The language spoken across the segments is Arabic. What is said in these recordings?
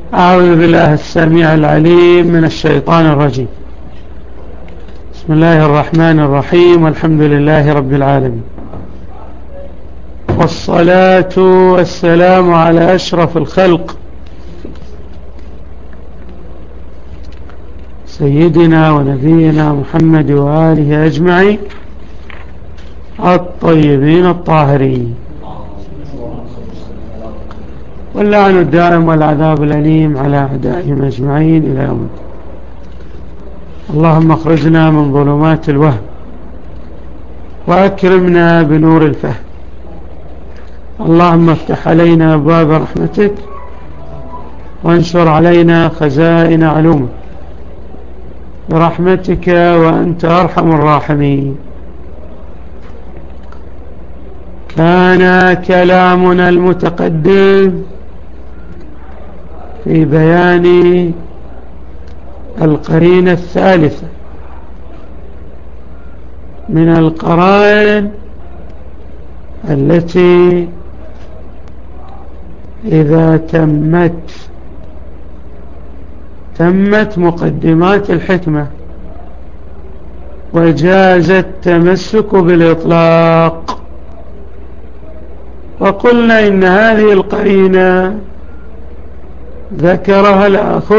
أعوذ بالله السميع العليم من الشيطان الرجيم. بسم الله الرحمن الرحيم، والحمد لله رب العالمين، والصلاة والسلام على أشرف الخلق سيدنا ونبينا محمد وآله أجمعين الطيبين الطاهرين، واللعن الدائم والعذاب الأليم على أعدائهم أجمعين إلى يوم الدين. اللهم اخرجنا من ظلمات الوهم وأكرمنا بنور الفهم. اللهم افتح علينا أبواب رحمتك وانشر علينا خزائن علومك برحمتك وأنت أرحم الراحمين. كان كلامنا المتقدم في بيان القرينة الثالثة من القرائن التي إذا تمت مقدمات الحكمة وجاز التمسك بالإطلاق. وقلنا إن هذه القرينة ذكرها الأخ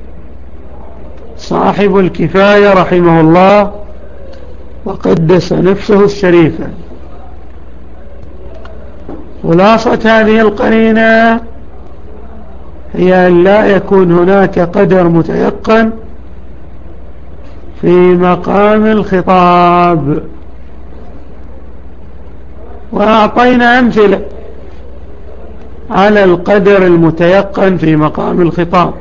صاحب الكفاية رحمه الله وقدس نفسه الشريفة. خلاصة هذه القرينة هي أن لا يكون هناك قدر متيقن في مقام الخطاب، وأعطينا أمثلة على القدر المتيقن في مقام الخطاب.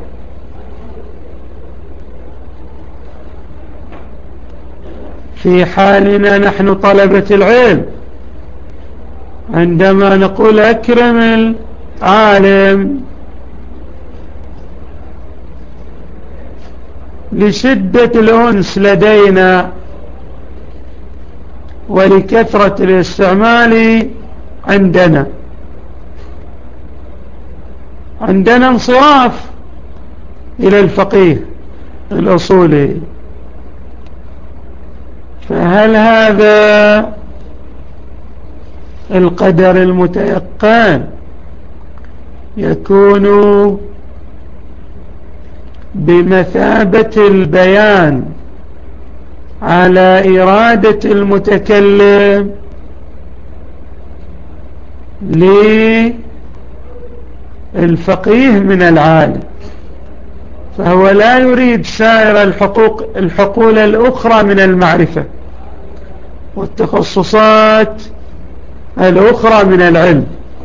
في حالنا نحن طلبة العلم عندما نقول أكرم العالم لشدة الأنس لدينا ولكثرة الاستعمال عندنا انصراف إلى الفقيه الأصولي. فهل هذا القدر المتيقن يكون بمثابة البيان على إرادة المتكلم للفقيه من العالم، فهو لا يريد سائر الحقول الأخرى من المعرفة والتخصصات الأخرى من العلم،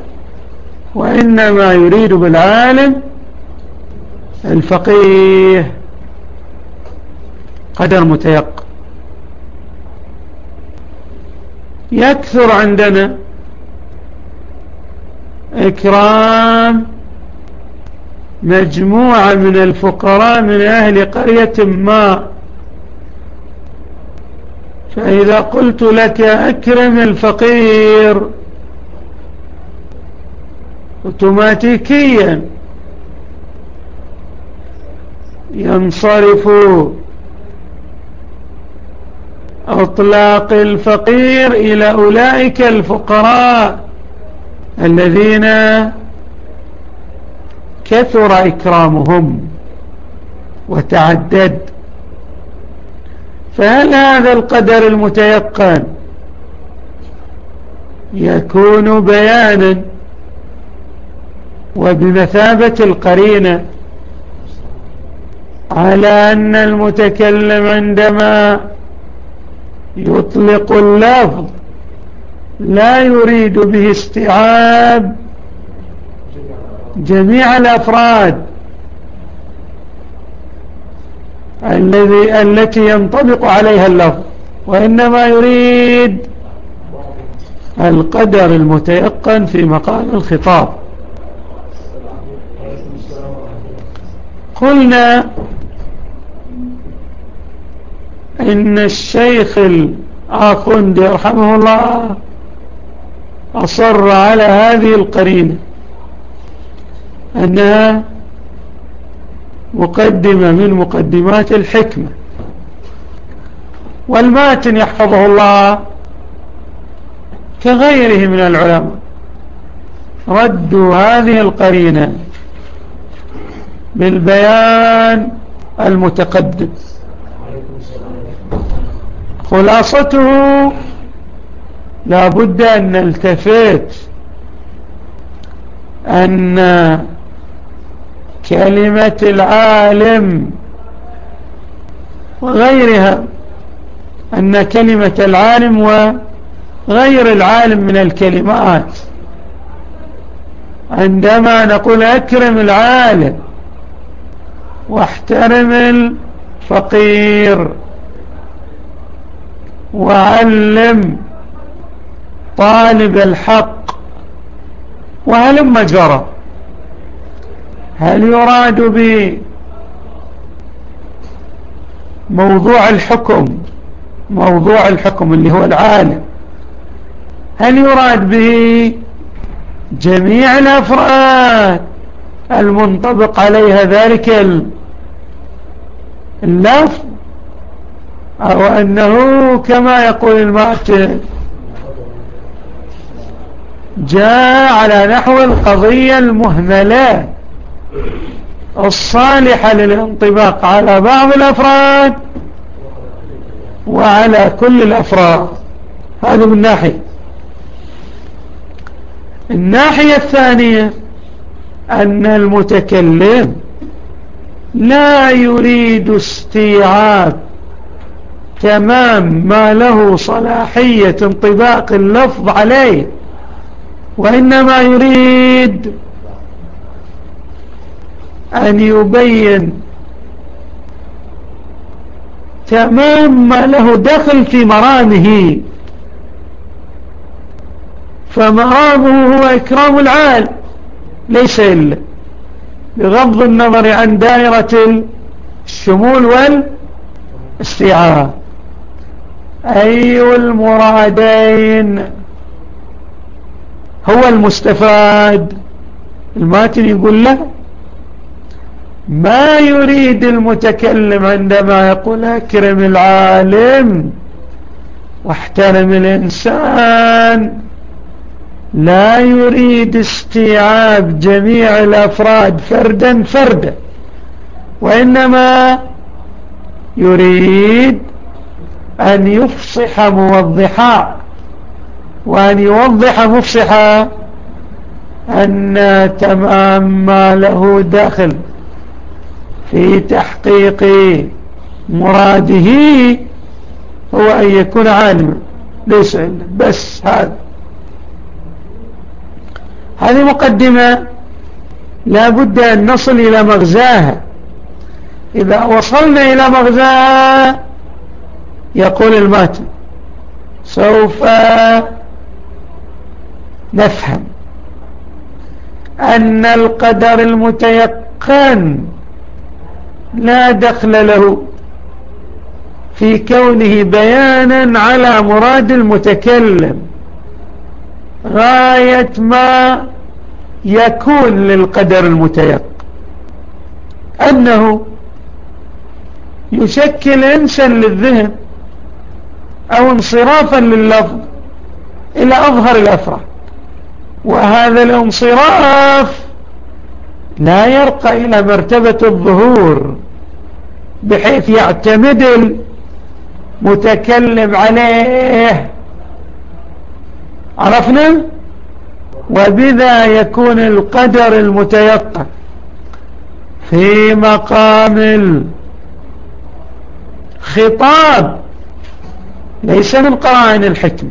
وإنما يريد بالعالم الفقيه قدر متيقن. يكثر عندنا إكرام مجموعة من الفقراء من أهل قرية ما، فإذا قلت لك أكرم الفقير أوتوماتيكيا ينصرف أطلاق الفقير إلى أولئك الفقراء الذين كثر إكرامهم وتعدد. فهل هذا القدر المتيقن يكون بيانا وبمثابة القرينة على أن المتكلم عندما يطلق اللفظ لا يريد به استيعاب جميع الأفراد التي ينطبق عليها اللفظ، وإنما يريد القدر المتيقن في مقام الخطاب؟ قلنا إن الشيخ الآخوندي رحمه الله أصر على هذه القرينة أنها مقدمة من مقدمات الحكمة. والماتن يحفظه الله كغيره من العلماء ردوا هذه القرينة بالبيان المتقدم. خلاصته لا بد أن نلتفت أن كلمة العالم وغيرها، أن كلمة العالم وغير العالم من الكلمات، عندما نقول أكرم العالم واحترم الفقير وعلم طالب الحق وهلم جرى، هل يراد بموضوع الحكم، موضوع الحكم اللي هو العالم، هل يراد به جميع الأفراد المنطبق عليها ذلك اللفظ، أو أنه كما يقول الماتن جاء على نحو القضية المهملة الصالحة للانطباق على بعض الأفراد وعلى كل الأفراد؟ هذا من ناحية. الناحية الثانية أن المتكلم لا يريد استيعاب تمام ما له صلاحية انطباق اللفظ عليه، وإنما يريد أن يبين تمام ما له دخل في مرامه، فمرامه هو إكرام العالم ليس إلا، بغض النظر عن دائرة الشمول والاستيعاب. أي المرادين هو المستفاد؟ الماتن يقول له ما يريد المتكلم عندما يقول أكرم العالم واحترم الإنسان، لا يريد استيعاب جميع الأفراد فردا فردا، وإنما يريد أن يفصح موضحا، وأن يوضح مفصحا أن تمام ما له داخل في تحقيق مراده هو أن يكون عالما ليس إلا بس. هذه مقدمة لا بد أن نصل إلى مغزاها. إذا وصلنا إلى مغزاها يقول الماتن سوف نفهم أن القدر المتيقن لا دخل له في كونه بيانا على مراد المتكلم، غاية ما يكون للقدر المتيقن أنه يشكل انسا للذهن أو انصرافا لللفظ إلى أظهر الأفراد، وهذا الانصراف لا يرقى إلى مرتبة الظهور بحيث يعتمد المتكلم عليه، عرفنا؟ وبذا يكون القدر المتيقن في مقام الخطاب ليس من قرائن الحكمة.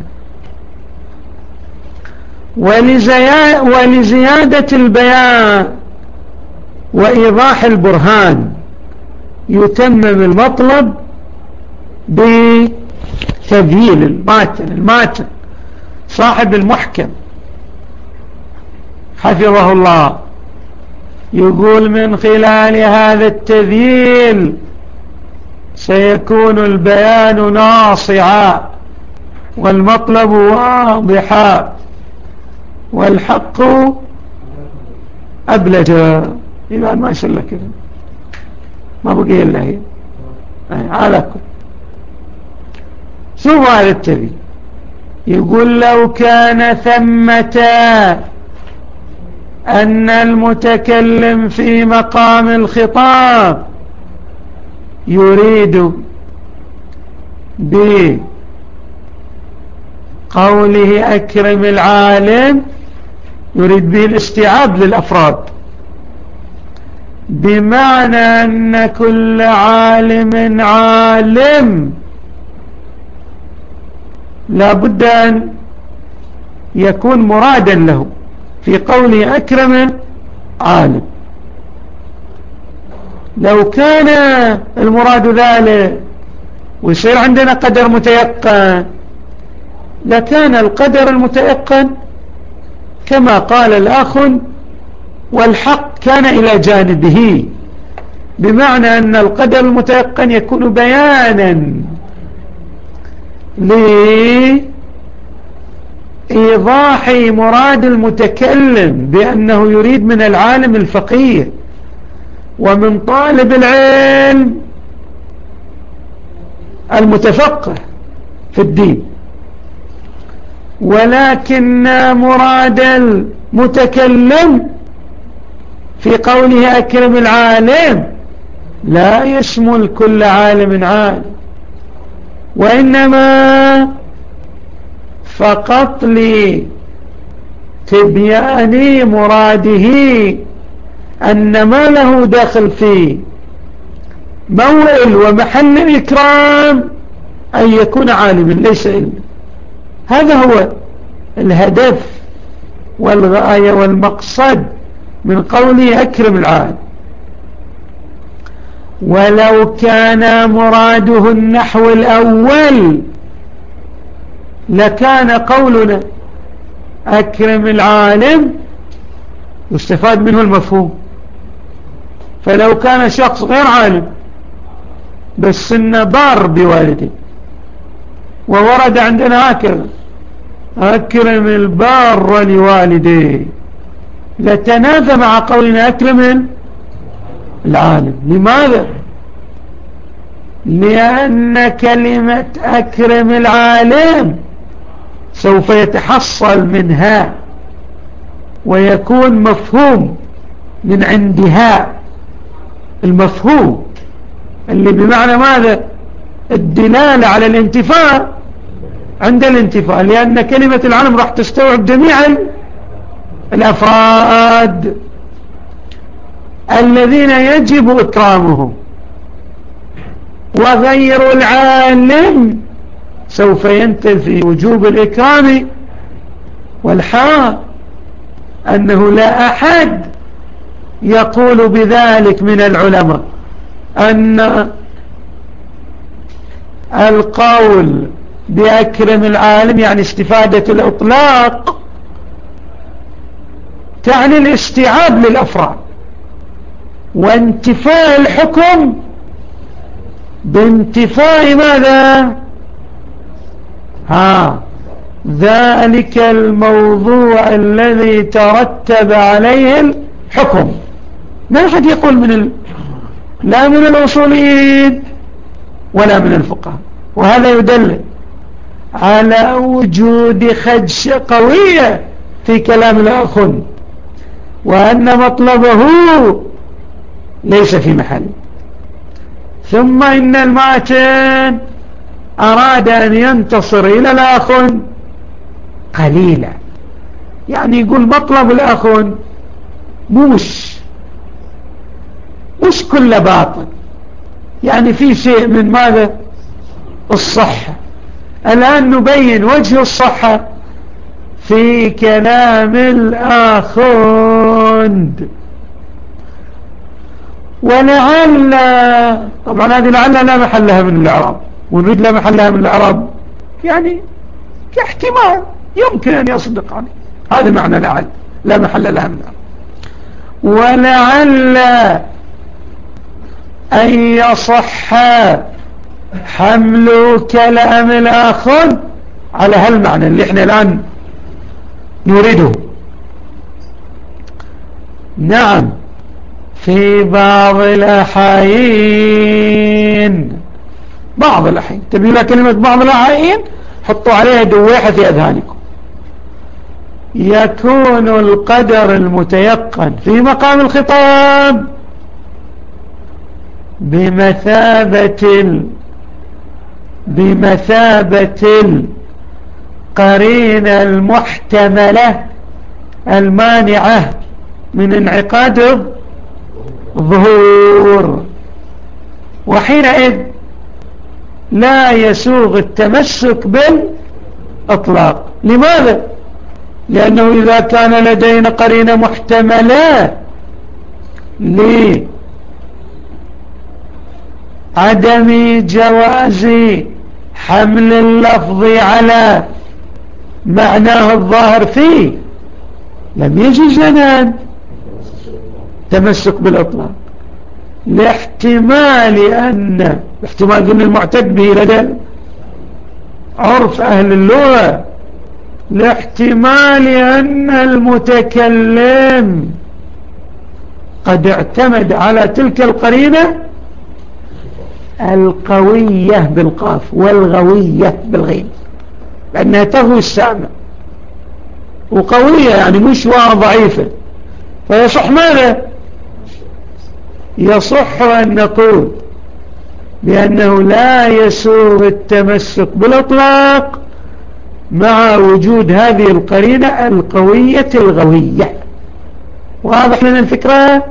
ولزيادة البيان وإيضاح البرهان يتمم المطلب بتذييل الماتن صاحب المحكم حفظه الله، يقول من خلال هذا التذييل سيكون البيان ناصعا والمطلب واضحا والحق أبلجا. إذا ما شاء الله كذا ما بقي إلا هي على كل. شوف هذا التبي يقول لو كان ثمة أن المتكلم في مقام الخطاب يريد بقوله أكرم العالم يريد به الاستيعاب للأفراد، بمعنى أن كل عالم عالم لا بد أن يكون مرادا له في قوله أكرم عالم. لو كان المراد ذلك ويصير عندنا قدر متيقن لكان القدر المتيقن كما قال الأخ والحق كان إلى جانبه، بمعنى أن القدر المتيقن يكون بيانا لإيضاح مراد المتكلم بأنه يريد من العالم الفقيه ومن طالب العلم المتفقه في الدين، ولكن مراد المتكلم في قوله أكرم العالم لا يشمل كل عالم عالم، وإنما فقط لتبيان مراده أن ما له داخل في موئل ومحل الإكرام أن يكون عالما ليس إلا. هذا هو الهدف والغاية والمقصد من قوله أكرم العالم. ولو كان مراده النحو الأول لكان قولنا أكرم العالم يستفاد منه المفهوم. فلو كان شخص غير عالم بس إنه بار بوالده وورد عندنا هكذا أكرم البار لوالديه لتنافى مع قولنا أكرم العالم. لماذا؟ لأن كلمة أكرم العالم سوف يتحصل منها ويكون مفهوم من عندها، المفهوم اللي بمعنى ماذا؟ الدلالة على الانتفاع عند الانتفاع، لأن كلمة العالم راح تستوعب جميع الأفراد الذين يجب إكرامهم، وغير العالم سوف ينتفي وجوب الإكرام، والحال أنه لا أحد يقول بذلك من العلماء أن القول بأكرم العالم يعني استفادة الإطلاق تعني الاستيعاب للأفراد وانتفاء الحكم بانتفاء ماذا؟ ذلك الموضوع الذي ترتب عليه الحكم. ما أحد يقول لا من الأصوليين ولا من الفقهاء، وهذا يدل على وجود خدشة قوية في كلام الأخ وأن مطلبه ليس في محل. ثم إن الماتن أراد أن ينتصر إلى الأخ قليلا، يعني يقول مطلب الأخ مش كل باطل، يعني في شيء من ماذا؟ الصحة. الآن نبين وجه الصحة في كلام الآخوند. ولعل، طبعا هذه لعل لا محل لها من الإعراب، ونريد لا محل لها من الإعراب يعني كاحتمال يمكن أن يصدق عليه، هذا معنى لعل لا محل لها من الإعراب. ولعل أن يصح حمل كلام الآخر على هالمعنى اللي احنا الآن نريده. نعم، في بعض الأحايين. بعض الأحايين تبي لها كلمة بعض الأحايين حطوا عليها دويحة في أذهانكم. يكون القدر المتيقن في مقام الخطاب بمثابة القرينة المحتملة المانعة من انعقاد الظهور، وحينئذ لا يسوغ التمسك بالإطلاق. لماذا؟ لأنه إذا كان لدينا قرينة محتملة لعدم جواز حمل اللفظ على معناه الظاهر فيه لم يجوز لنا التمسك بالإطلاق، لاحتمال قلنا المعتد به لدى عرف أهل اللغة، لاحتمال أن المتكلم قد اعتمد على تلك القرينة القوية بالقاف والغوية بالغين، لأنها تغوي السامع، وقوية يعني مش ضعيفة. فيصح ماذا؟ يصح أن نقول بأنه لا يسوغ التمسك بالإطلاق مع وجود هذه القرينة القوية الغوية. واضح لنا الفكرة؟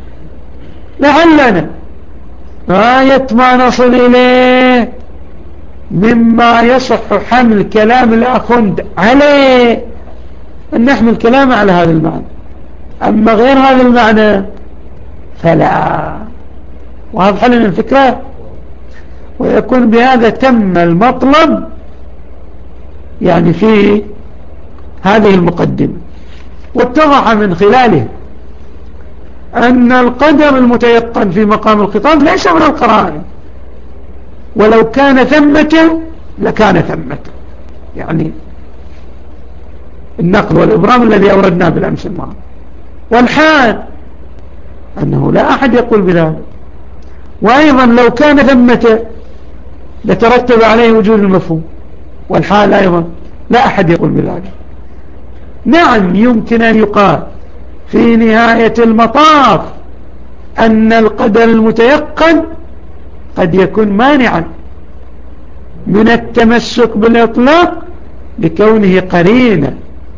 لعلنا غاية ما نصل إليه مما يصح حمل كلام الأخند عليه أن نحمل كلامه على هذا المعنى، أما غير هذا المعنى فلا. واضح لنا الفكرة؟ ويكون بهذا تم المطلب يعني في هذه المقدمة. واتضح من خلاله أن القدر المتيقن في مقام الخطاب ليس من القرائن، ولو كان ثمة لكان ثمة، يعني النقل والإبرام الذي أوردناه بالأمس الماضي. والحال أنه لا أحد يقول بذلك، وأيضا لو كان ثمة لترتب عليه وجود المفهوم، والحال أيضا لا أحد يقول بذلك. نعم يمكن أن يقال في نهاية المطاف أن القدر المتيقن قد يكون مانعا من التمسك بالإطلاق لكونه قرينة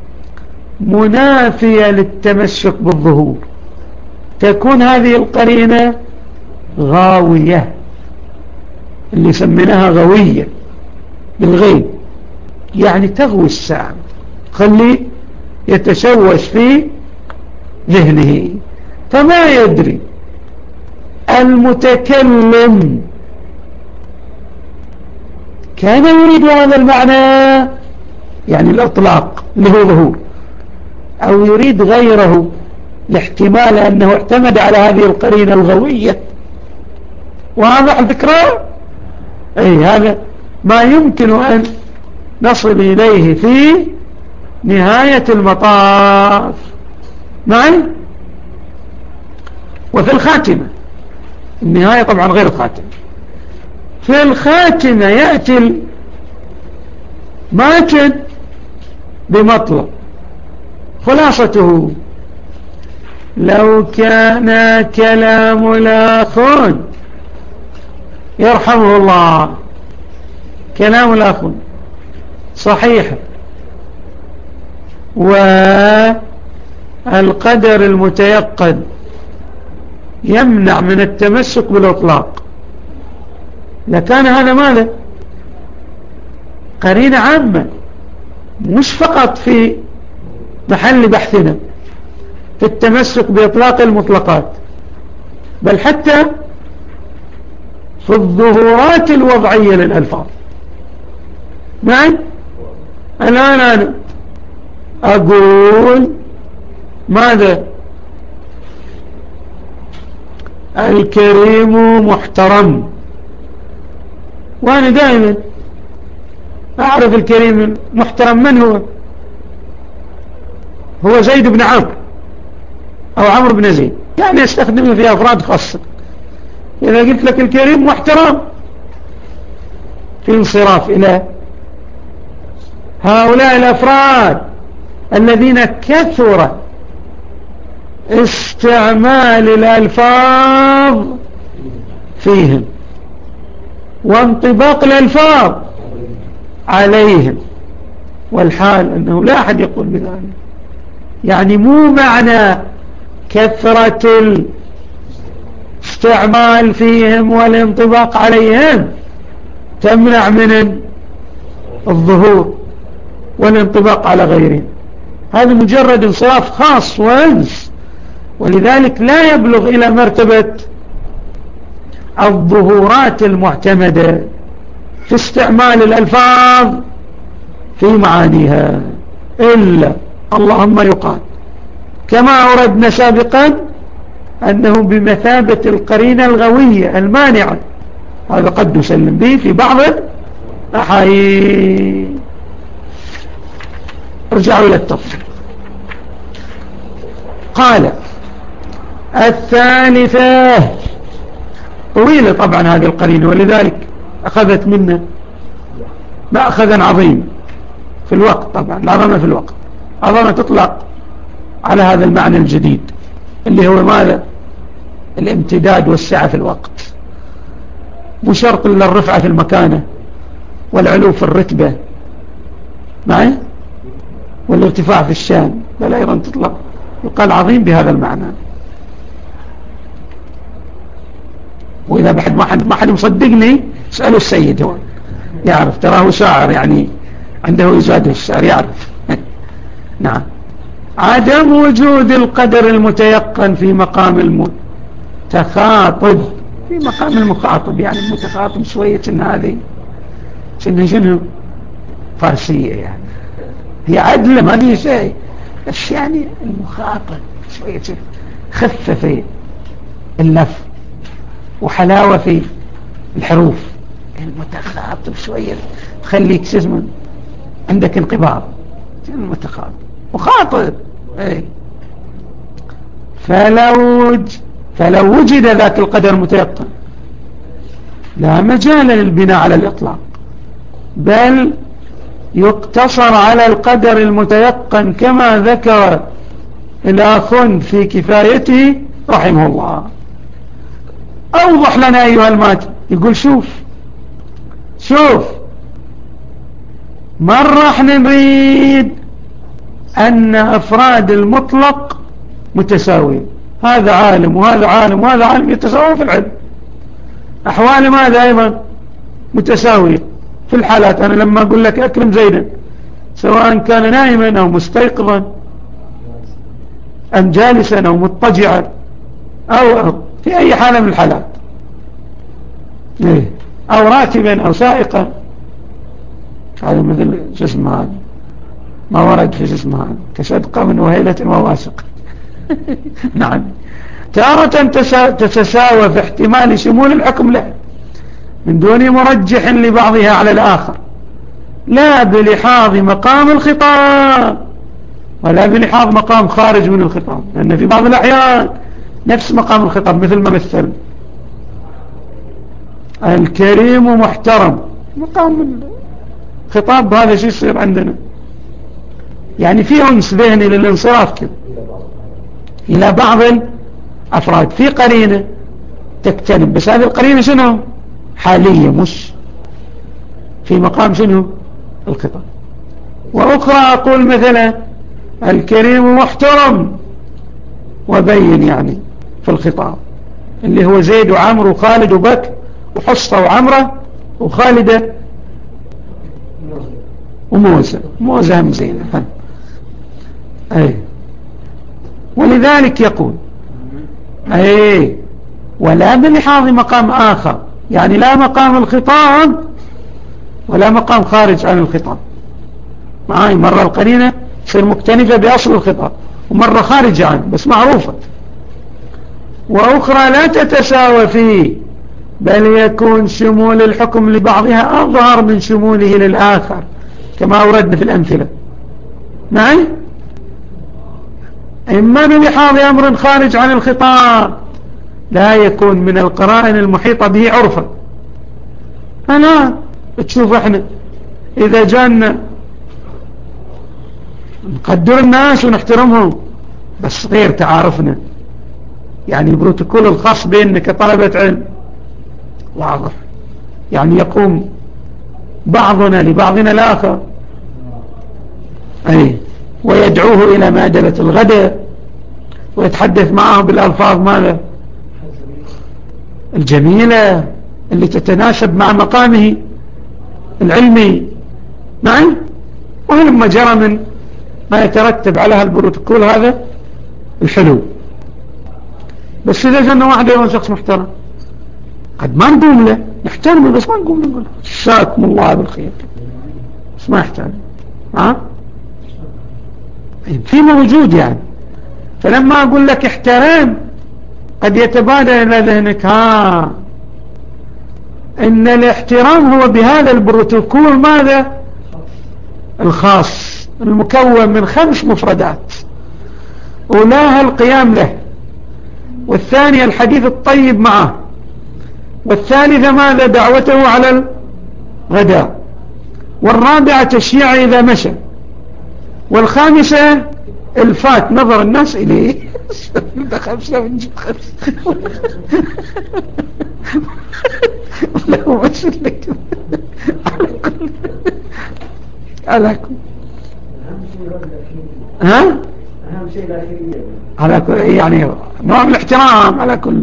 منافية للتمسك بالظهور، تكون هذه القرينة غاوية اللي سميناها غوية بالغيب، يعني تغوي السامع، خليه يتشوش في ذهنه فما يدري المتكلم كان يريد هذا المعنى يعني الإطلاق اللي هو ظهور، أو يريد غيره لاحتمال أنه اعتمد على هذه القرينة الغوية. واضح الفكرة؟ أي هذا ما يمكن أن نصل إليه في نهاية المطاف معي. وفي الخاتمة، النهاية طبعا غير الخاتمة، في الخاتمة يأتي الماتن بمطلب خلاصته: لو كان كلام الآخرين يرحمه الله كلام الآخرين صحيح والقدر المتيقن يمنع من التمسك بالإطلاق، لكان هذا ماذا؟ قرينة عامة، مش فقط في محل بحثنا في التمسك بإطلاق المطلقات، بل حتى في الظهورات الوضعية للألفاظ. نعم الآن أنا أقول ماذا؟ الكريم محترم، وأنا دائما أعرف الكريم محترم. من هو؟ هو زيد بن عمرو أو عمرو بن زيد، يعني يستخدمه في أفراد خاصة. إذا قلت لك الكريم محترم في انصراف إلى هؤلاء الأفراد الذين كثر استعمال الألفاظ فيهم وانطباق الألفاظ عليهم، والحال أنه لا أحد يقول بذلك. يعني مو معنى كثرة الاستعمال فيهم والانطباق عليهم تمنع من الظهور والانطباق على غيرهم، هذا مجرد انصراف خاص وانس، ولذلك لا يبلغ إلى مرتبة الظهورات المعتمدة في استعمال الألفاظ في معانيها، إلا اللهم يقال كما أوردنا سابقا أنه بمثابة القرينة الغوية المانعة، هذا قد نسلم به في بعض الأحايين. ارجعوا إلى التفصيل. قال الثالثة، طويلة طبعا هذه القرينة، ولذلك أخذت منا مأخذا عظيم في الوقت، طبعا العظمة في الوقت، عظمة تطلق على هذا المعنى الجديد اللي هو ماذا؟ الامتداد والسعة في الوقت، مو شرط إلا الرفعة في المكانة والعلو في الرتبة معي والارتفاع في الشان، بل أيضا تطلق يقال عظيم بهذا المعنى. وإذا ما حد مصدقني اسألوا السيد، هو يعرف، تراه شاعر يعني عنده إزادة الشعر يعرف. نعم. عدم وجود القدر المتيقن في مقام المتخاطب، في مقام المخاطب، يعني المتخاطب شوية إن هذه شنو فارسية، يعني هي عدلة ما هي شيء، بس يعني المخاطب شوية خفة في اللف وحلاوة في الحروف، المتخاطب شوية تخليك شسمه عندك انقباض، المتخاطب مخاطب. اي فلو وجد ذاك القدر متيقن لا مجال للبناء على الإطلاق، بل يقتصر على القدر المتيقن كما ذكر الآخون في كفايته رحمه الله. أوضح لنا أيها الماجد، يقول شوف مرة احنا نريد أن أفراد المطلق متساويين، هذا عالم وهذا عالم وهذا عالم يتساوي في العلم، أحوال ماذا أيضا متساوية في الحالات. أنا لما أقول لك أكرم زيدا سواء كان نائما أو مستيقظا أم جالسا أو مضطجعا أو في أي حالة من الحالات، أو راكبا أو سائقا، هذا مثل جسم هذا ما ورد في جسم هذا كشدقة من وهيلة وواثق. نعم. تارة تتساوى في احتمال شمول الحكم له من دون مرجح لبعضها على الآخر، لا بلحاظ مقام الخطاب ولا بلحاظ مقام خارج من الخطاب، لأن في بعض الأحيان نفس مقام الخطاب، مثل ما مثل الكريم محترم، مقام الخطاب هذا شيء يصير عندنا، يعني في أنس ذهني للانصراف كده إلى بعض الأفراد في قرينة تكتنب، بس هذه القرينة شنو؟ حالية، مش في مقام شنو؟ الخطاب. وأخرى أقول مثلا الكريم محترم وبين يعني في الخطاب اللي هو زيد وعمر وخالد وبكر وحصة وعمرة وخالدة وموزة همزين. أي ولذلك يقول أي ولا بلحاظ مقام آخر، يعني لا مقام الخطاب ولا مقام خارج عن الخطاب معاي. مرة القرينة تصير مكتنفة بأصل الخطاب ومرة خارج عنه بس معروفة، وأخرى لا تتساوى فيه، بل يكون شمول الحكم لبعضها أظهر من شموله للآخر كما أوردنا في الأمثلة. نعم. أي إما بلحاظ أمر خارج عن الخطاب لا يكون من القرائن المحيطة به عرفا. أنا تشوف احنا إذا جانا نقدر الناس ونحترمهم بس غير تعارفنا، يعني البروتوكول الخاص بيننا كطلبة علم واضح، يعني يقوم بعضنا لبعضنا الآخر ويدعوه إلى مائدة الغداء ويتحدث معه بالألفاظ ماذا الجميلة اللي تتناسب مع مقامه العلمي. نعم، ولما جرى من ما يترتب على البروتوكول هذا الحلو. بس إذا جانا واحد يكون شخص محترم قد ما نقوم له نحترمه، بس ما نقوم نقول جزاكم الله بالخير، بس ما يحترم. في موجود يعني. فلما أقول لك احترام قد يتبادر إلى ذهنك إن الاحترام هو بهذا البروتوكول ماذا الخاص المكون من 5 مفردات، أولاها القيام له، والثانية الحديث الطيب معه، والثالثة ماذا دعوته على الغداء، والرابعة تشييعه إذا مشى، والخامسة الفات نظر الناس إليه. ده 5 ونجيب 5 لا ماشي لك على كل أهم شيء الأخيرية على كل يعني نوع من الاحترام على كل.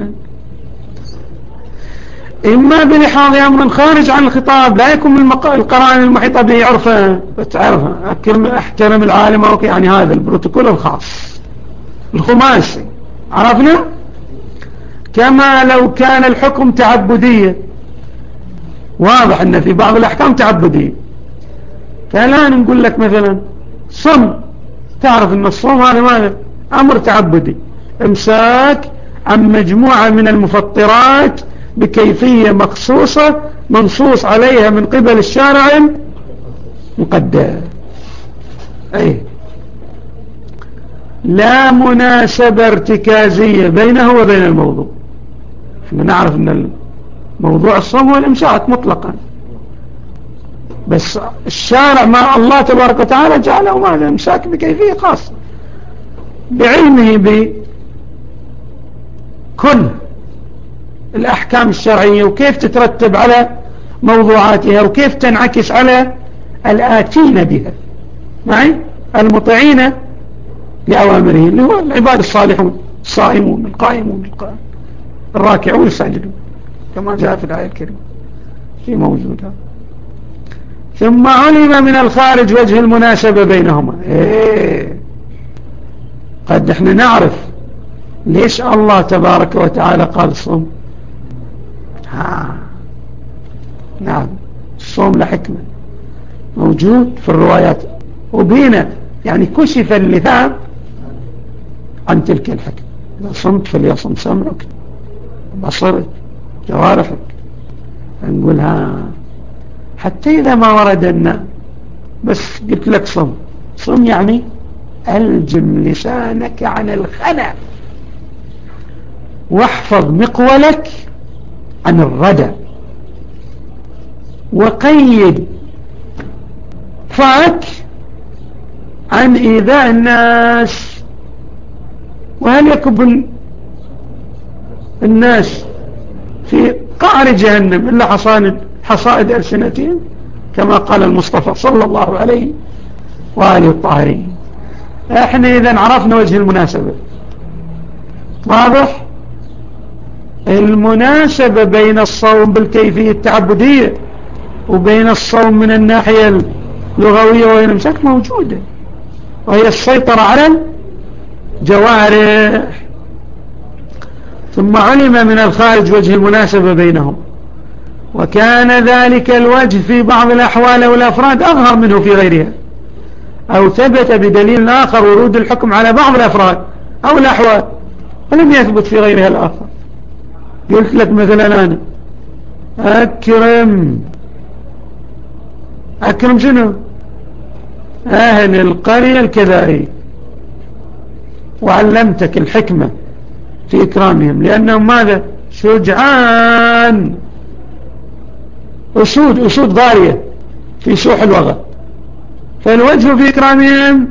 إما بلحاظ أمر خارج عن الخطاب لا يكون من القرائن المحيطة به عرفا فتعرفها احترم العالم، يعني هذا البروتوكول الخاص الخماسي عرفنا. كما لو كان الحكم تعبديا، واضح أن في بعض الأحكام تعبدية. فالآن نقول لك مثلا صم، تعرف أن الصوم هذا ماذا أمر تعبدي، امساك عن مجموعة من المفطرات بكيفية مخصوصة منصوص عليها من قبل الشارع المقدس. لا مناسبة ارتكازية بينه وبين الموضوع. احنا نعرف ان موضوع الصوم هو الامساك مطلقا، بس الشارع مع الله تبارك وتعالى جعله ماذا امساك بكيفية خاصة بعلمه بكل الأحكام الشرعية وكيف تترتب على موضوعاتها وكيف تنعكس على الآتين بها معي المطيعين لأوامره اللي هو العباد الصالحون الصائمون القائمون الراكعون الساجدون كما جاء في الآية الكريمة في موجودة. ثم علم من الخارج وجه المناسبة بينهما. قد احنا نعرف ليش الله تبارك وتعالى قال صوم. نعم، الصوم لحكمة موجود في الروايات وبينا، يعني كشف اللثام عن تلك الحكمة. إذا صمت فليصم سمعك بصرك جوارحك. نقولها حتى إذا ما ورد النام بس قلت لك صم يعني ألجم لسانك عن الخنا واحفظ مقولك عن الردى وقيد فاك عن إيذاء الناس. وهل يكب الناس في قعر جهنم إلا حصائد ألسنتهم كما قال المصطفى صلى الله عليه وآله الطاهرين. احنا إذن عرفنا وجه المناسبة واضح. المناسبة بين الصوم بالكيفية التعبدية وبين الصوم من الناحية اللغوية وهي الامساك موجودة، وهي السيطرة على الجوارح. ثم علم من الخارج وجه المناسبة بينهم، وكان ذلك الوجه في بعض الأحوال والأفراد أظهر منه في غيرها، أو ثبت بدليل آخر ورود الحكم على بعض الأفراد أو الأحوال ولم يثبت في غيرها الآخر. قلت لك مثلا أنا أكرم شنو أهل القرية الكذائية، وعلمتك الحكمة في إكرامهم، لأنهم ماذا؟ شجعان، أسود ضارية في سوح الوغى، فالوجه في إكرامهم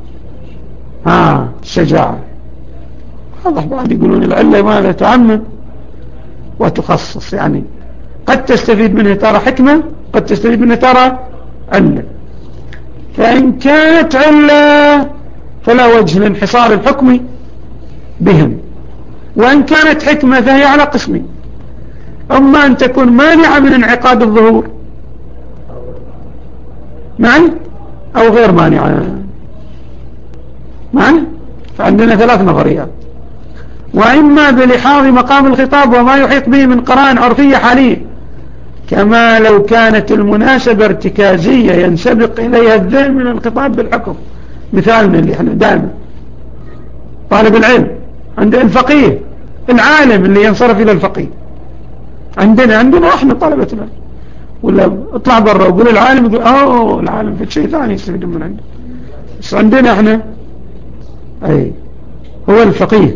الشجاعة. واضح. بعد يقولون العلة ماذا؟ تعمم وتخصص، يعني قد تستفيد منه ترى حكمة، قد تستفيد منه ترى علة. فإن كانت علة فلا وجه لانحصار الحكم بهم، وإن كانت حكمة فهي على قسمين: أما أن تكون مانعة من انعقاد الظهور أو غير مانعة فعندنا 3 نظريات. وإما بلحاظ مقام الخطاب وما يحيط به من قرائن عرفية حالية، كما لو كانت المناسبة ارتكازية ينسبق إليها الذهن من الخطاب بالحكم. مثالنا اللي احنا دائما طالب العلم عند الفقيه، العالم اللي ينصرف إلى الفقيه، عندنا احنا طلبة العلم، ولا اطلع برا وقول العالم، يقول العالم في شيء ثاني يستفيد من عنده. بس عندنا احنا هو الفقيه.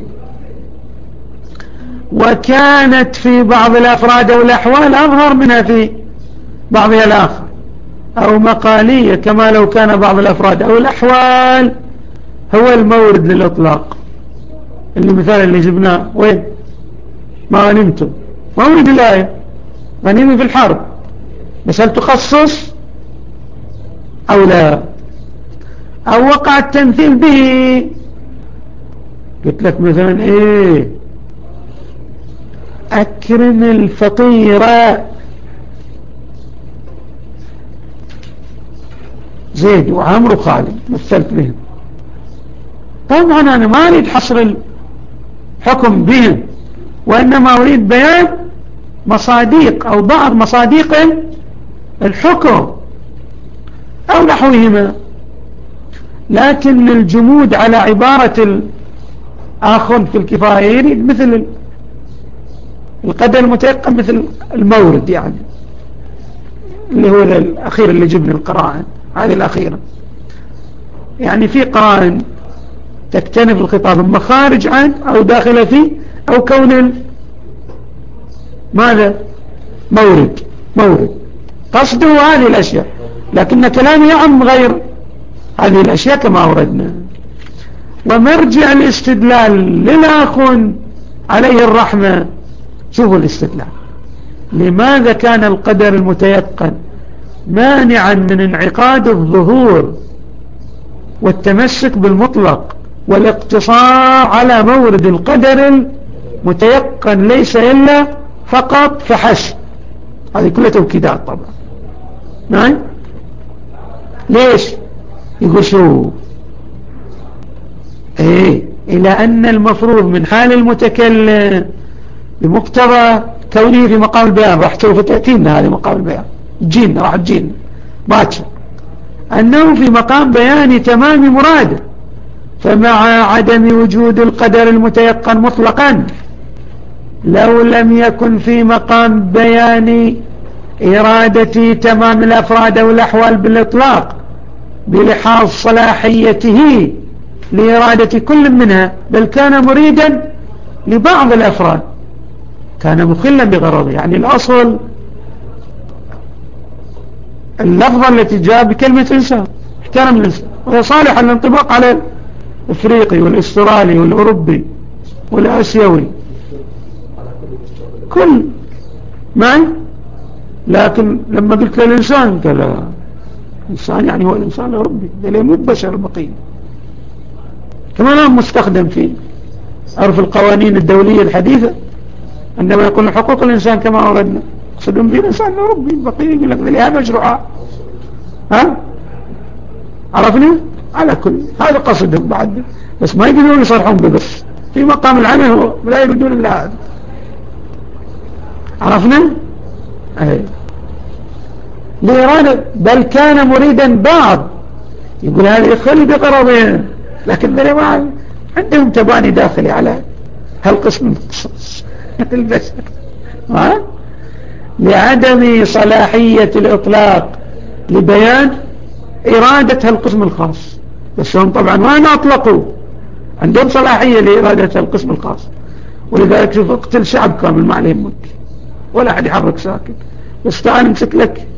وكانت في بعض الأفراد أو الأحوال أظهر منها في بعضها الآخر، أو مقالية، كما لو كان بعض الأفراد أو الأحوال هو المورد للإطلاق. اللي مثال اللي جبناه وين؟ ما غنمتم، مورد الآية غنيمة في الحرب، بس هل تخصص أو لا؟ أو وقع التمثيل به. قلت لك مثلا أكرم الفقير زيد وعمرو وخالد، مثلت بهم. طبعا أنا ما أريد حصر الحكم بهم، وإنما أريد بيان مصادق أو بعض مصادق الحكم أو نحوهما. لكن الجمود على عبارة الآخر في الكفاية يريد مثل القدر المتيقن، مثل المورد، يعني اللي هو الأخير اللي جبنا القرائن هذه الأخيرة. يعني في قرائن تكتنف الخطاب اما خارج عنه أو داخل فيه، أو كون ماذا؟ مورد قصده هذه الأشياء، لكن كلامه يعم غير هذه الأشياء كما أوردنا. ومرجع الاستدلال للآخن عليه الرحمة. شوفوا الاستدلال: لماذا كان القدر المتيقن مانعا من انعقاد الظهور والتمسك بالمطلق والاقتصار على مورد القدر المتيقن ليس إلا فقط فحسب؟ هذه كلها توكيدات طبعا. ليش؟ يقول شو إلى أن المفروض من حال المتكلم بمقتضى كونه في مقام البيان، راح سوف تأتينا هذه مقام البيان، راح تجينا باكر، أنه في مقام بيان تمام مراده، فمع عدم وجود القدر المتيقن مطلقا لو لم يكن في مقام بيان إرادة تمام الأفراد أو الأحوال بالإطلاق بلحاظ صلاحيته لإرادة كل منها، بل كان مريدا لبعض الأفراد كان مخلا بغرضه. يعني الأصل اللفظة التي جاء بكلمة إنسان، احترم الإنسان، وهي صالحة للانطباق على الإفريقي والإسترالي والأوروبي والآسيوي كل معي. لكن لما قلت للإنسان قال الإنسان يعني هو الإنسان الأوروبي، اللي مو بشر بقية. كمان مستخدم في عرف القوانين الدولية الحديثة عندما يقول حقوق الإنسان كما أوردنا، يقصدون به الإنسان الأوروبي، بقية يقول لك لها مشروعات. عرفنا؟ على كل هذا قصدهم بعد، بس ما يقدرون يصرحون به، بس في مقام العمل هو لا يريدون إلا هذا. عرفنا؟ لإرادة، بل كان مريدا بعض، يقول هذا يخلي بقرضين، لكن ما عندهم تباني داخلي على هالقسم الخصوص البشر، لعدم صلاحية الإطلاق لبيان إرادة هالقسم الخاص. بس هم طبعا ما أطلقوا عندهم صلاحية لإرادة القسم الخاص. ولذلك شوف اقتل شعب كامل ما عليه ملك ولا أحد يحرك ساكن، بس تعال نمسك لك.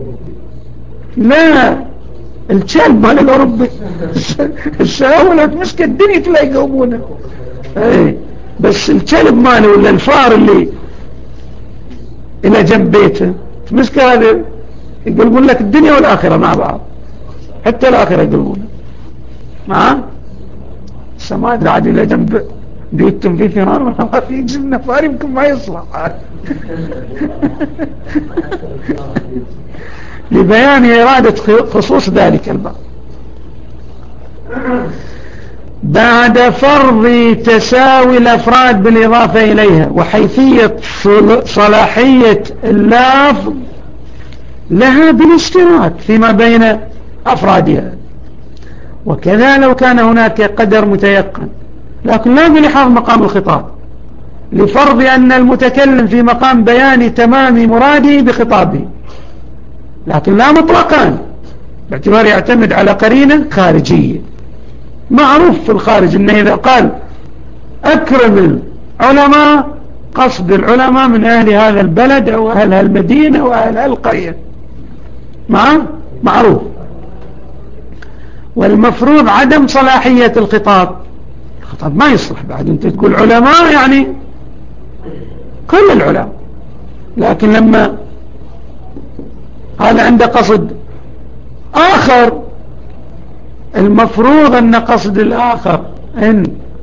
لا، الكلب مال الأوروبي الساوة لو تمسك الدنيا تلاقي قومونه. بس الكلب ماله ولا الفار اللي إلى جنب بيته تمسك هذا يقلبون لك الدنيا والآخرة مع بعض، حتى الآخرة يقلبونه معاه. السماد عاد إلى جنب بيتم في ثمار ما في جنة فار يمكن ما يصلح لبيان إرادة خصوص ذلك الباب. بعد فرض تساوي الأفراد بالإضافة إليها وحيثية صلاحية اللفظ لها بالاشتراك فيما بين أفرادها، وكذا لو كان هناك قدر متيقن لكن لا بلحاظ مقام الخطاب، لفرض أن المتكلم في مقام بيان تمام مراده بخطابه، لكن لا مطلقا باعتبار يعتمد على قرينة خارجية. معروف في الخارج أنه إذا قال أكرم العلماء قصد العلماء من أهل هذا البلد أو أهل المدينة أو أهل القرية، معروف. والمفروض عدم صلاحية الخطاب ما يصلح بعد أنت تقول علماء يعني كل العلماء، لكن لما هذا عنده قصد آخر المفروض أن قصد الآخر إن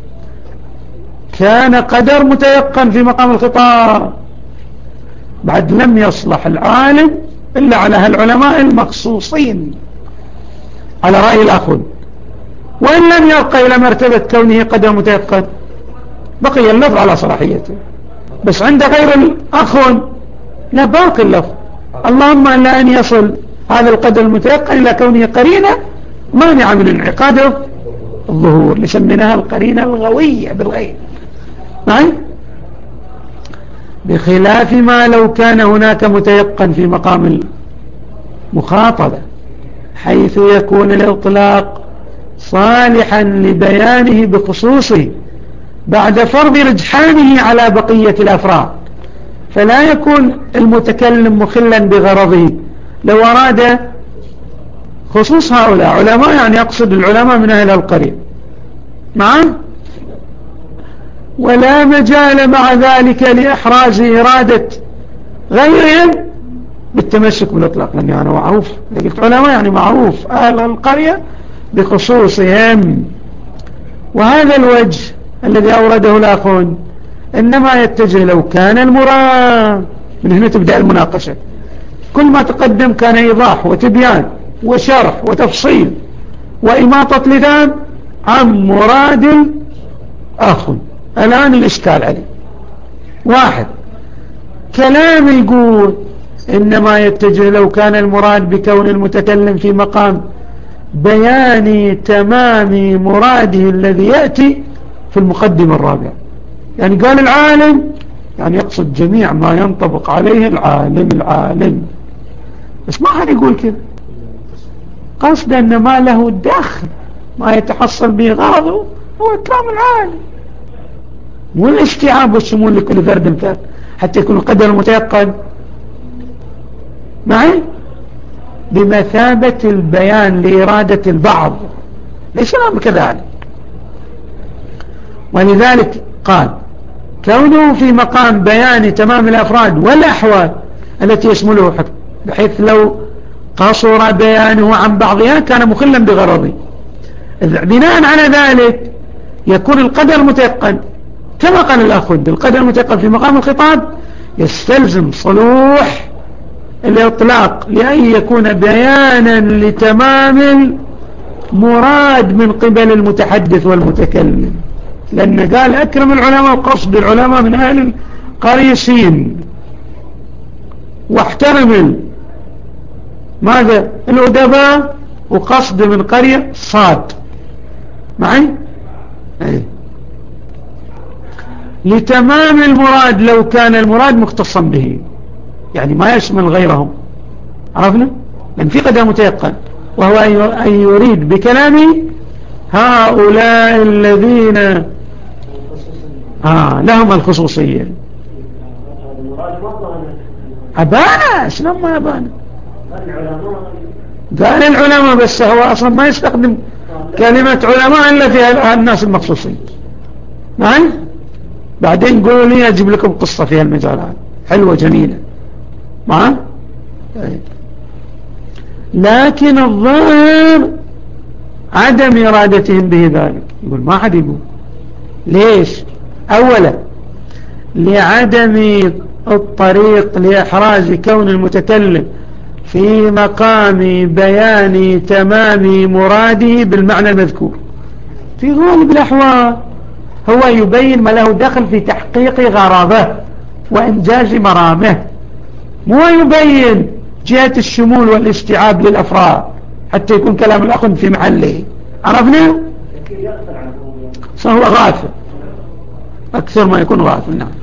كان قدر متيقن في مقام الخطاب بعد لم يصلح العالم إلا على هالعلماء المخصوصين على رأي الأخذ، وإن لم يرقى إلى مرتبة كونه قدر متيقن بقي اللفظ على صلاحيته، بس عند غير الأخذ لا باقي اللفظ، اللهم إلا أن يصل هذا القدر المتيقن إلى كونه قرينة مانعة من انعقاد الظهور، لسميناها القرينة الغوية بالغيب. بخلاف ما لو كان هناك متيقن في مقام المخاطبة حيث يكون الإطلاق صالحا لبيانه بخصوصه بعد فرض رجحانه على بقية الأفراد، فلا يكون المتكلم مخلا بغرضه لو أراد خصوص هؤلاء علماء يعني يقصد العلماء من أهل القرية ولا مجال مع ذلك لإحراز إرادة غيرهم بالتمسك بالإطلاق، لأنه أنا معروف قلت علماء يعني معروف أهل القرية بخصوصهم. وهذا الوجه الذي أورده الآخرون إنما يتجه لو كان المراد، من هنا تبدأ المناقشة، كل ما تقدم كان إيضاح وتبيان وشرح وتفصيل وإماطة لذان عن مراد الآخر. الآن الإشكال عليه واحد، كلام يقول إنما يتجه لو كان المراد بكون المتكلم في مقام بيان تمام مراده الذي يأتي في المقدمة الرابعة، يعني قال العالم يعني يقصد جميع ما ينطبق عليه العالم، بس ما حد يقول كذا، قصد أن ما له دخل ما يتحصل به غرضه هو إكرام العالم والاستيعاب والشمول لكل فرد فرد حتى يكون القدر المتيقن معي بمثابة البيان لإرادة البعض، ليس الأمر كذلك. ولذلك قال كونه في مقام بيان تمام الأفراد والأحوال التي يشمله حكم، بحيث لو قصر بيانه عن بعضها كان مخلا بغرضه. بناء على ذلك يكون القدر متيقن كما قال الأخذ، القدر المتيقن في مقام الخطاب يستلزم صلوح الإطلاق لأن يكون بيانا لتمام المراد من قبل المتحدث والمتكلم، لأن قال أكرم العلماء وقصد العلماء من أهل القرية سين، واحترم ماذا الأدباء وقصد من قرية صاد معي لتمام المراد لو كان المراد مختصا به، يعني ما يشمل غيرهم، عرفنا؟ لأن في قدر متيقن وهو أن يريد بكلامه هؤلاء الذين لهم الخصوصية. أبانا شلون ما أبانا؟ قال العلماء، بس هو أصلا ما يستخدم كلمة علماء إلا في الناس المخصوصين. نعم. بعدين قولوا لي أجيب لكم قصة في المجال هذا حلوة جميلة. نعم. لكن الظاهر عدم إرادتهم به ذلك. يقول ما حد يقول. ليش؟ أولا لعدم الطريق لإحراز كون المتكلم في مقام بيان تمام مراده بالمعنى المذكور. في غالب الأحوال هو يبين ما له دخل في تحقيق غرضه وإنجاز مرامه، مو يبين جهة الشمول والاستيعاب للأفراد حتى يكون كلام الأخ في محله. عرفنا؟ فهو غافل أكثر ما يكون غافل. نعم.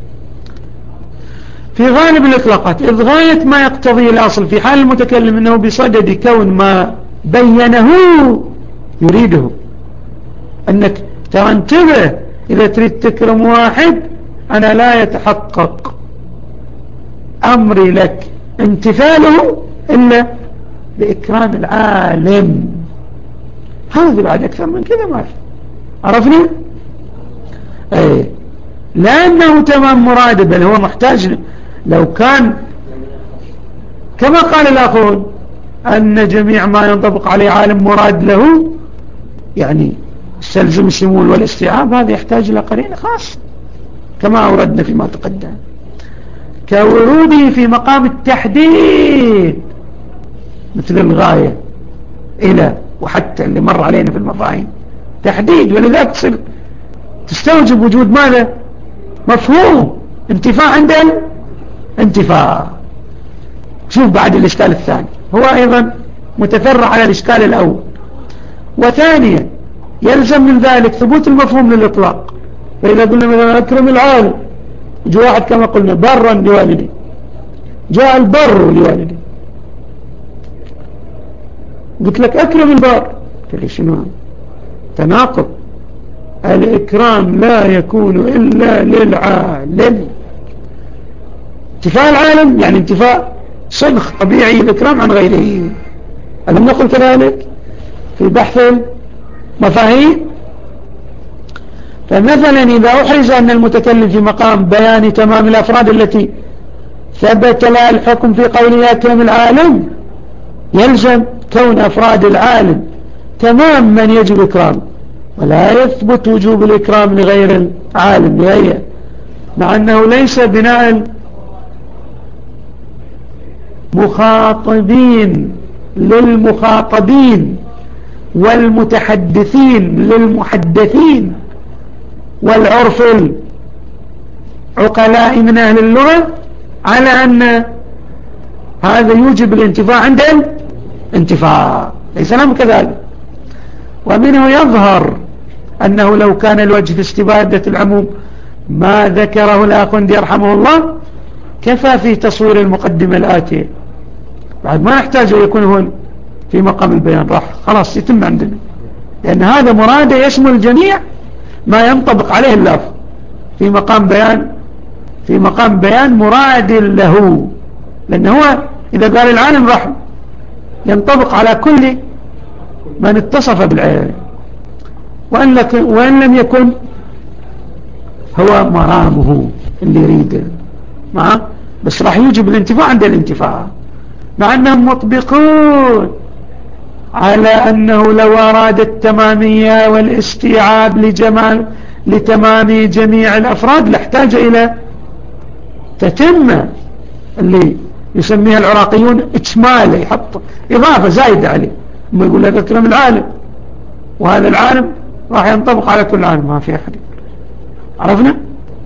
في غالب الإطلاقات إذ غاية ما يقتضي الأصل في حال المتكلم أنه بصدد كون ما بينه يريده. أنك تنتبه إذا تريد تكرم واحد أنا لا يتحقق أمري لك امتثاله إلا بإكرام العالم. هذا بعد أكثر من كذا ما في. عرفني؟ أي لأنه تمام مراده، بل هو محتاج. لو كان كما قال الآخرون أن جميع ما ينطبق عليه عالم مراد له يعني استلزم الشمول والاستيعاب، هذا يحتاج إلى قرينة خاصة كما أوردنا فيما تقدم، كوروده في مقام التحديد مثل الغاية إلى وحتى اللي مر علينا في المفاهيم تحديد، ولذلك تصير تستوجب وجود ماذا؟ مفهوم انتفاع عند الانتفاع. شوف بعد الإشكال الثاني هو أيضا متفرع على الإشكال الأول. وثانيا يلزم من ذلك ثبوت المفهوم للإطلاق. فإذا قلنا مثلا أكرم العالم، جاء واحد كما قلنا برا لوالدي، جاء البر لوالدي، قلت لك أكرم البر، قلت لي شنو؟ تناقض. الإكرام لا يكون إلا للعالم. انتفاء العالم يعني انتفاء صنخ طبيعي الإكرام عن غيره. ألم نقل كذلك في بحث المفاهيم؟ فمثلا إذا أحرز أن المتكلم في مقام بيان تمام الأفراد التي ثبت لها الحكم في قوله أكرم العالم، يلزم كون أفراد العالم تمام من يجب إكرامه، ولا يثبت وجوب الإكرام لغير العالم بهي، مع أنه ليس بناء المخاطبين للمخاطبين والمتحدثين للمحدثين والعرف العقلاء من أهل اللغة على أن هذا يوجب الانتفاع عند الانتفاع، ليس لهم كذلك. ومنه يظهر أنه لو كان الوجه في استبادة العموم ما ذكره الآخوندي يرحمه الله كفى في تصوير المقدمة الآتية، بعد ما يحتاج أن يكون هو في مقام البيان، راح خلاص يتم عندنا، لأن هذا مراده يشمل الجميع ما ينطبق عليه اللفظ في مقام بيان مراد له، لأن هو إذا قال العالم راح ينطبق على كل من اتصف بالعلم، وإن لم يكن هو مرامه اللي يريده بس راح يوجب الانتفاع عند الانتفاع، مع أنهم مطبقون على أنه لو أراد التمامية والاستيعاب لتمام جميع الأفراد لاحتاج إلى تتمة اللي يسميها العراقيون إجمال، يحط إضافة زايدة عليه، ما يقول لك أكرم العالم، وهذا العالم راح ينطبق على كل عالم، ما في أحد. عرفنا؟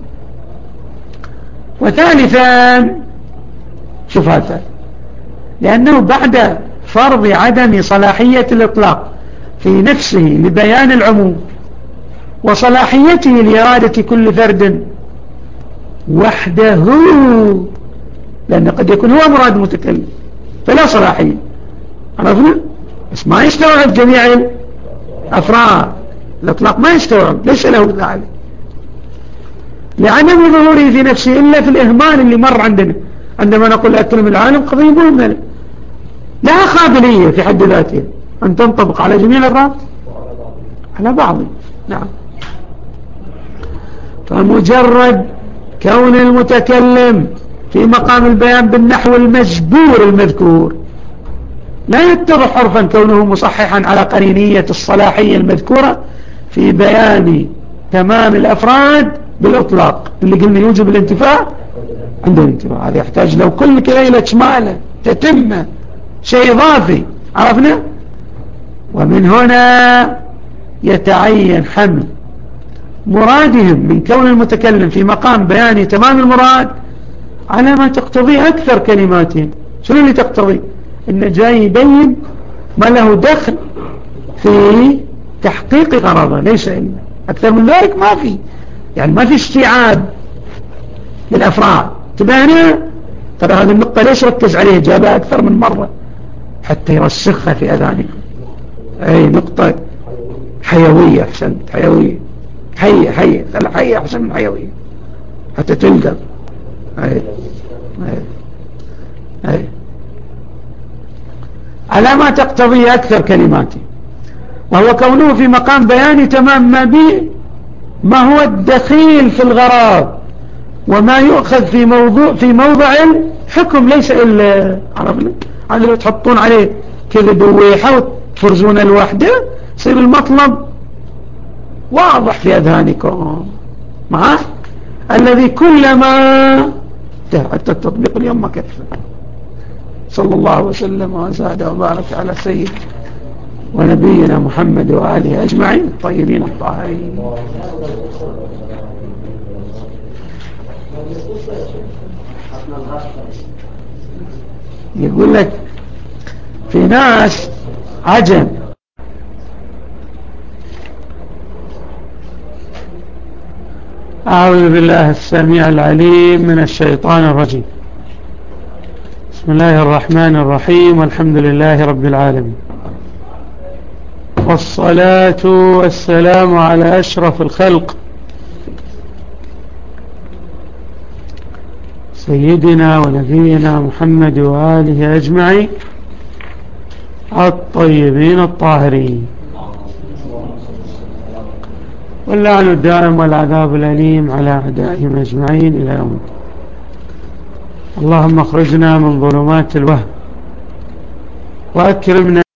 وثالثا شوف هذا، لأنه بعد فرض عدم صلاحية الإطلاق في نفسه لبيان العموم وصلاحيته لإرادة كل فرد وحده، لأن قد يكون هو مراد متكلم فلا صلاحية، عرفنا؟ بس ما يستوعب جميع أفراد. الإطلاق ما يستوعب، ليس له ذلك لعدم ظهوره في نفسه إلا في الإهمال اللي مر عندنا عندما نقول أكرم العالم قضية مهمة لها قابلية في حد ذاتها أن تنطبق على جميع الأفراد على بعض. نعم. فمجرد كون المتكلم في مقام البيان بالنحو المجبور المذكور لا يتضح حرفا كونه مصححا على قرينية الصلاحية المذكورة في بيان تمام الأفراد بالإطلاق اللي قلنا يوجب الانتفاع عند الانتفاع. هذا يحتاج لو كل كليلة شمالة تتم شيء إضافي عرفنا. ومن هنا يتعين حمل مرادهم من كون المتكلم في مقام بيان تمام المراد على ما تقتضي أكثر كلماتهم. شنو اللي تقتضي؟ إنه جاي يبين ما له دخل في تحقيق غرضه ليس إلا أكثر من ذلك ما في. يعني ما في استيعاب للأفراد. تبعنا ترى هذه النقطة ليش ركز عليه جابها أكثر من مرة حتى يرسخها في أذانكم. أي نقطة حيوية. أحسنت. حيوية حية خلى حية أحسن من حيوية حتى تلقى. أي على ما تقتضي أكثر كلماته وهو كونه في مقام بيان تمام ما به ما هو الدخيل في الغرض وما يؤخذ في موضع الحكم ليس إلا عرفنا. هذا لو تحطون عليه كذا دويحة وتفرزون الوحدة يصير المطلب واضح في أذهانكم معه الذي كلما حتى التطبيق اليوم ما كثر. صلى الله وسلم وزاد وبارك على سيد ونبينا محمد وآله أجمعين الطيبين الطاهرين. يقول لك في ناس عجم أعوذ بالله السميع العليم من الشيطان الرجيم. بسم الله الرحمن الرحيم والحمد لله رب العالمين والصلاة والسلام على أشرف الخلق سيدنا ونبينا محمد وآله أجمعين الطيبين الطاهرين واللعن الدائم والعذاب الأليم على أعدائهم أجمعين إلى يوم. اللهم اخرجنا من ظلمات الوهم وأكرمنا